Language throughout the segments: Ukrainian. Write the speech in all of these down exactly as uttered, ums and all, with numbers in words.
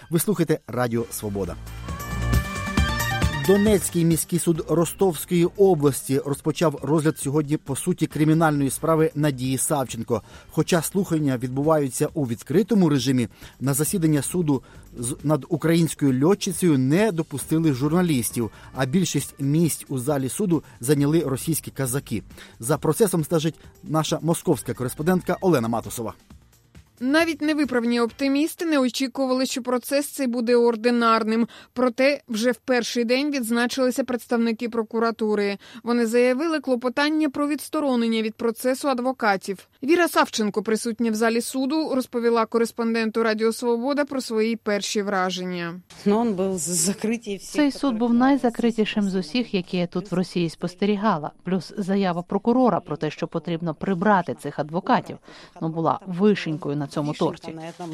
Ви слухаєте Радіо Свобода. Донецький міський суд Ростовської області розпочав розгляд сьогодні по суті кримінальної справи Надії Савченко. Хоча слухання відбуваються у відкритому режимі, на засідання суду над українською льотчицею не допустили журналістів, а більшість місць у залі суду зайняли російські казаки. За процесом стежить наша московська кореспондентка Олена Матусова. Навіть невиправні оптимісти не очікували, що процес цей буде ординарним. Проте вже в перший день відзначилися представники прокуратури. Вони заявили клопотання про відсторонення від процесу адвокатів. Віра Савченко, присутня в залі суду, розповіла кореспонденту Радіо Свобода про свої перші враження. Цей суд був найзакритішим з усіх, які я тут в Росії спостерігала. Плюс заява прокурора про те, що потрібно прибрати цих адвокатів, ну, була вишенькою на цьому торті.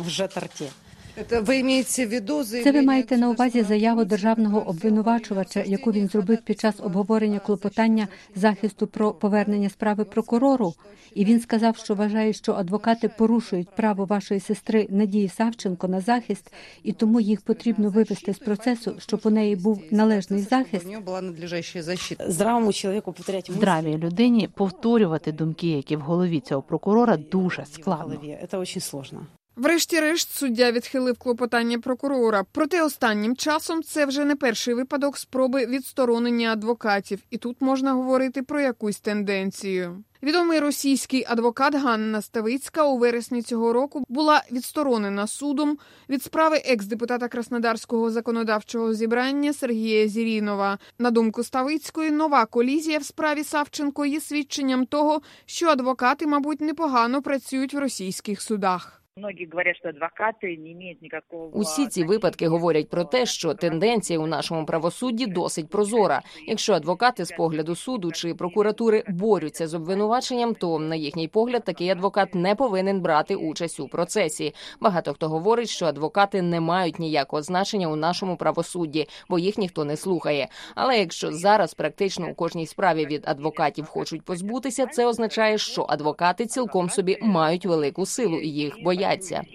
Це ви маєте на увазі заяву державного обвинувачувача, яку він зробив під час обговорення клопотання захисту про повернення справи прокурору? І він сказав, що вважає, що адвокати порушують право вашої сестри Надії Савченко на захист, і тому їх потрібно вивести з процесу, щоб у неї був належний захист. Здравій людині повторювати думки, які в голові цього прокурора, дуже складно. Врешті-решт суддя відхилив клопотання прокурора. Проте останнім часом це вже не перший випадок спроби відсторонення адвокатів. І тут можна говорити про якусь тенденцію. Відомий російський адвокат Ганна Ставицька у вересні цього року була відсторонена судом від справи екс-депутата Краснодарського законодавчого зібрання Сергія Зірінова. На думку Ставицької, нова колізія в справі Савченко є свідченням того, що адвокати, мабуть, непогано працюють в російських судах. Усі ці випадки говорять про те, що тенденція у нашому правосудді досить прозора. Якщо адвокати з погляду суду чи прокуратури борються з обвинуваченням, то, на їхній погляд, такий адвокат не повинен брати участь у процесі. Багато хто говорить, що адвокати не мають ніякого значення у нашому правосудді, бо їх ніхто не слухає. Але якщо зараз практично у кожній справі від адвокатів хочуть позбутися, це означає, що адвокати цілком собі мають велику силу і їх бояться.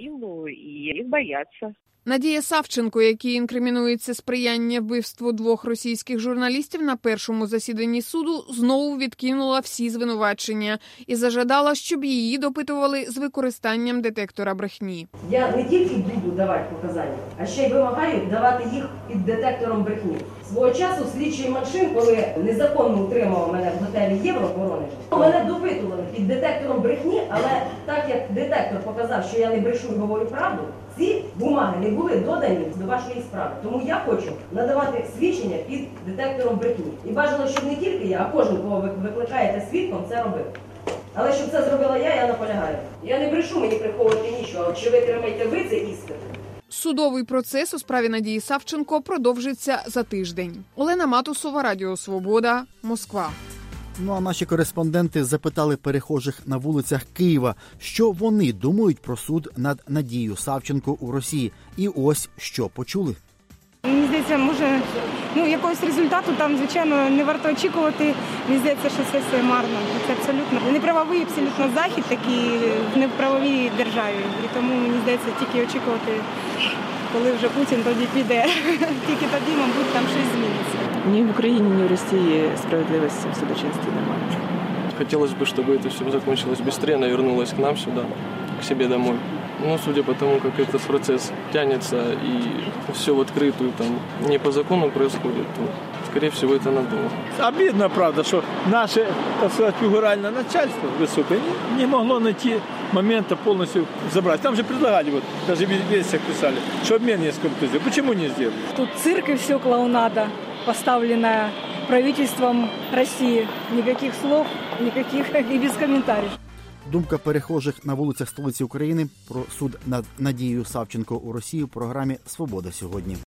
Надія Савченко, якій інкримінується сприяння вбивству двох російських журналістів, на першому засіданні суду знову відкинула всі звинувачення і зажадала, щоб її допитували з використанням детектора брехні. Я не тільки буду давати показання, а ще й вимагаю давати їх під детектором брехні. Свого часу слідчий Макшин, коли незаконно утримав мене в готелі Євро в Воронежі, мене допитували під детектором брехні, але так як детектор показав, що я не брешу і говорю правду, ці бумаги не були додані до вашої справи. Тому я хочу надавати свідчення під детектором брехні. І бажано, щоб не тільки я, а кожен, кого ви викликаєте свідком, це робив. Але щоб це зробила я, я наполягаю. Я не брешу, мені приховувати нічого. Чи ви тримаєте ви це іспит? Судовий процес у справі Надії Савченко продовжиться за тиждень. Олена Матусова, Радіо Свобода, Москва. Ну а наші кореспонденти запитали перехожих на вулицях Києва, що вони думають про суд над Надією Савченко у Росії. І ось що почули. Мені здається, може, ну, якогось результату там, звичайно, не варто очікувати. Мені здається, що це все марно. Це абсолютно неправовий абсолютно захід такий в неправовій державі. І тому, мені здається, тільки очікувати, коли вже Путін тоді піде. Тільки тоді, мабуть, там щось зміниться. Ні в Україні, ні в Росії справедливості в судочинстві немає. Хотелось бы, чтобы это все закончилось быстрее, она вернулась к нам сюда, к себе домой. Но судя по тому, как этот процесс тянется и все в открытую, там не по закону происходит, то, скорее всего, это надолго. Обидно, правда, что наше, так сказать, фигуральное начальство высокое не, не могло найти момента полностью забрать. Там же предлагали, вот, даже в вестях писали, что обмен несколько тысяч. Почему не сделали? Тут цирк и все клоунада, поставленная правительством России. Никаких слов, никаких и без комментариев. Думка перехожих на вулицях столиці України про суд над Надією Савченко у Росії в програмі «Свобода сьогодні».